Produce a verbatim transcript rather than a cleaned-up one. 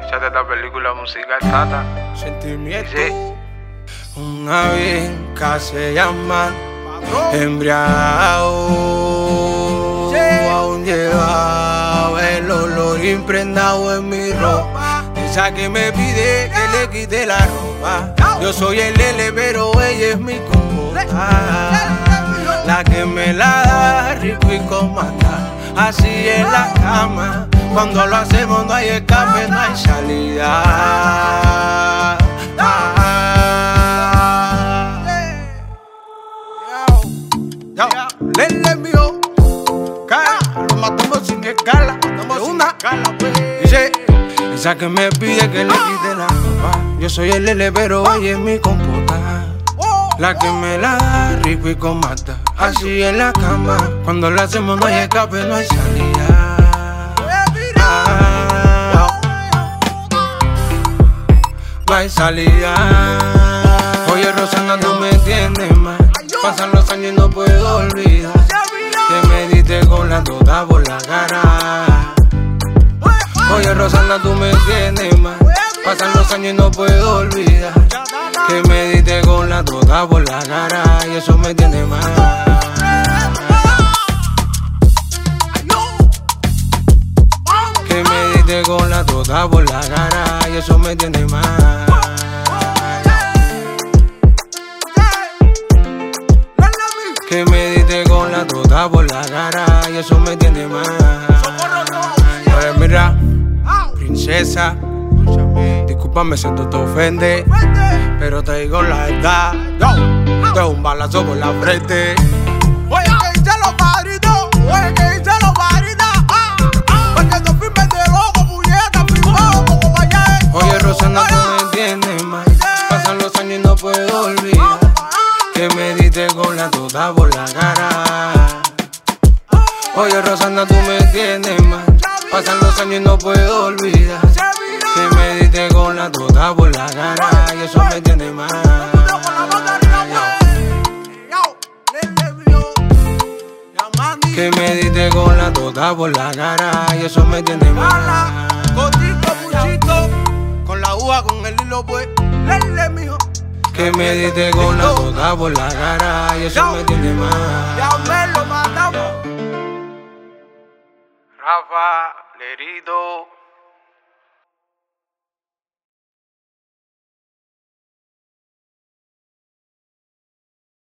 Escuchaste esta película musical, Tata. Sentimiento. Sí. Una vinca se llama embriagado. Sí. Aún llevaba el olor impregnado en mi ropa. Esa que me pide que le quite la ropa. Yo soy el L, pero ella es mi compota. La que me la da rico y con mata. Así en la cama. Cuando lo hacemos no hay escape, no hay salida. Lele mío, cara, lo matamos sin escala. De una dice, esa que me pide que le quite la ropa. Yo soy el Lele, pero ella es mi compota. La que me la da rico y con mata. Así en la cama. Cuando lo hacemos no hay escape, no hay salida. No hay salida. Oye, Rosana, tú me entiendes mal. Pasan los años y no puedo olvidar que me diste con la toda por la cara. Oye, Rosana, tú me entiendes mal. Pasan los años y no puedo olvidar que me diste con la toda por la cara. Y eso me tiene mal. Que me diste con la toda por la cara. Y eso me tiene mal. Que me diste con la toda por la cara. Y eso me tiene mal. Oye, mira, princesa, discúlpame si esto te ofende, pero te digo la verdad. Te doy un balazo por la frente. Oye, que hice los padritos. Oye, que hice los padritos. Porque no firmes de loco, puñeta, firmado como vaya. Oye, Rosana, tú me entiendes mal. Pasan los años y no puedo olvidar que me diste con la toda por la cara. Oye, Rosana, tú me entiendes mal. Pasan los años y no puedo olvidar que me diste con la toda por la cara. Y eso me tiene mal. Que me diste con la toda por la cara. Y eso me tiene mal. Cotito, puchito, con la uva, con el hilo, pues. Lele, mijo. Que me diste con la toda por la cara. Y eso me tiene mal. Ya me lo matamos. Rafa, Lerito.